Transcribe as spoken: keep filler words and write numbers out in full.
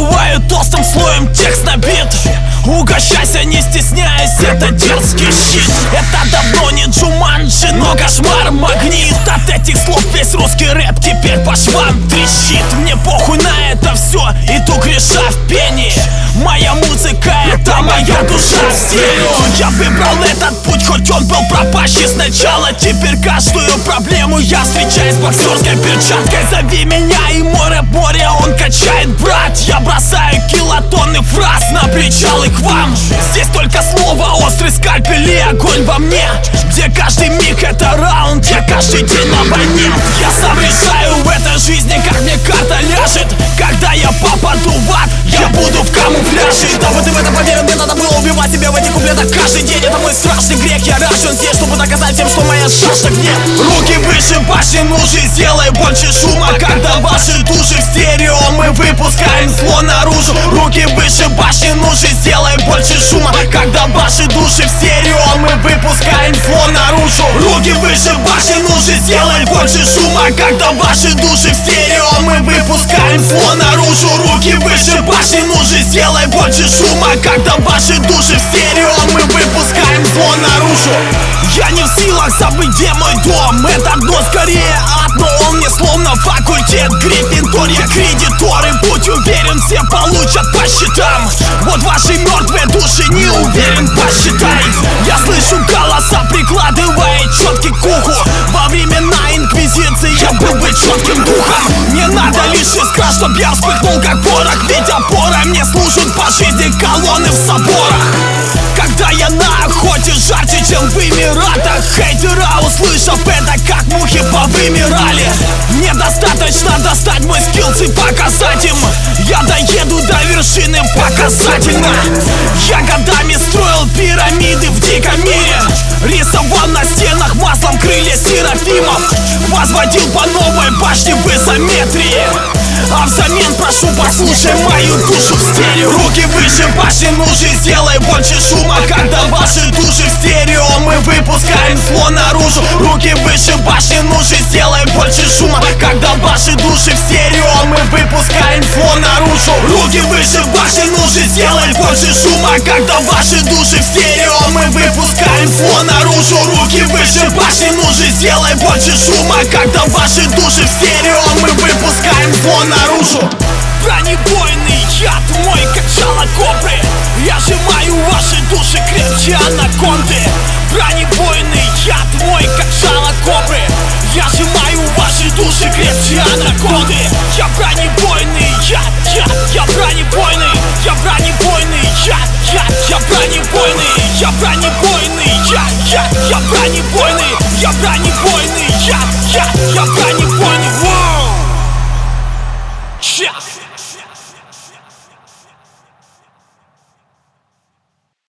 покрываю толстым слоем текст на бит. Угощайся, не стесняясь, это дерзкий щит. Это давно не Джуманджи, но кошмар магнит. От этих слов весь русский рэп теперь по швам трещит. Мне похуй на это все, иду греша в пении. Моя музыка — это моя душа в стерео. Я выбрал этот путь, хоть он был пропащий сначала. Теперь каждую проблему я встречаю с боксерской перчаткой. Зови меня, и мой рэп море он качает, брат. Я бросаю килотонны фраз на причалы к вам. Здесь только слово, острый скальпель и огонь во мне. Где каждый миг это раунд, я каждый день на войне. Я сам решаю в этой жизни, как мне карта ляжет. Когда я попаду в ад, я буду в камуфляже. Дабы ты в это поверил, мне надо было убивать тебя в этих куплетах каждый день. Это мой страшный грех, я рожден здесь, чтобы доказать всем, что моя жажда гнев. Руки выше башни, ну же сделай больше шума. Когда ваши души в стерео, мы выпускаем зло наружу. Руки выше башни, ну же сделай больше шума. Когда ваши души в стерео, мы выпускаем зло наружу. Руки выше башни, ну же сделай больше шума. Когда ваши души в стерео, мы выпускаем зло наружу. Руки выше башни, ну же сделай больше шума. Когда ваши души в стерео, мы выпускаем зло наружу. Я не в силах забыть, где мой дом. Это дно скорее ад, но он мне словно факультет. Гриффиндор, я кредитор, и будь уверен, все получат по счетам. Вот ваши мертвые души, не уверен, посчитай. Я слышу голоса, прикладывая четки к уху. Во времена инквизиции я был бы четким духом. Не надо лишь искра, чтоб я вспыхнул как порох. Ведь опорой мне служат по жизни колонны в соборах. Когда я на охоте жарче, чем в Эмиратах. Хейтера, услышав это, как мухи повымирали. Недостаточно достать мой скиллс и показать им. Я доеду до вершины показательно. Я годами строил пирамиды в диком мире. Рисовал на стенах маслом крылья серафимов. Возводил по новой башне в изометрии. А взамен прошу, послушай мою душу в стерео. Руки выше башни, ну же сделай больше шума. Когда ваши души в стерео, мы выпускаем зло наружу. Руки выше башни, ну же сделай больше шума. Когда ваши души в стерео, мы выпускаем зло наружу. Руки выше башни, ну же сделай больше шума. Когда ваши души в стерео, мы выпускаем зло наружу. Руки выше башни, ну же сделай больше шума. Когда ваши души в стерео, мы выпускаем зло наружу. Бронебойный яд мой, как жало кобры. Я сжимаю ваши души крепче анаконды. Бронебойный яд мой, как жало кобры. Я сжимаю ваши души крепче анаконды. Я бронебойный яд, яд, я бронебойный. Я бронебойный яд, яд, я бронебойный. Я бронебойный яд, яд, я бронебойный. Я бронебойный.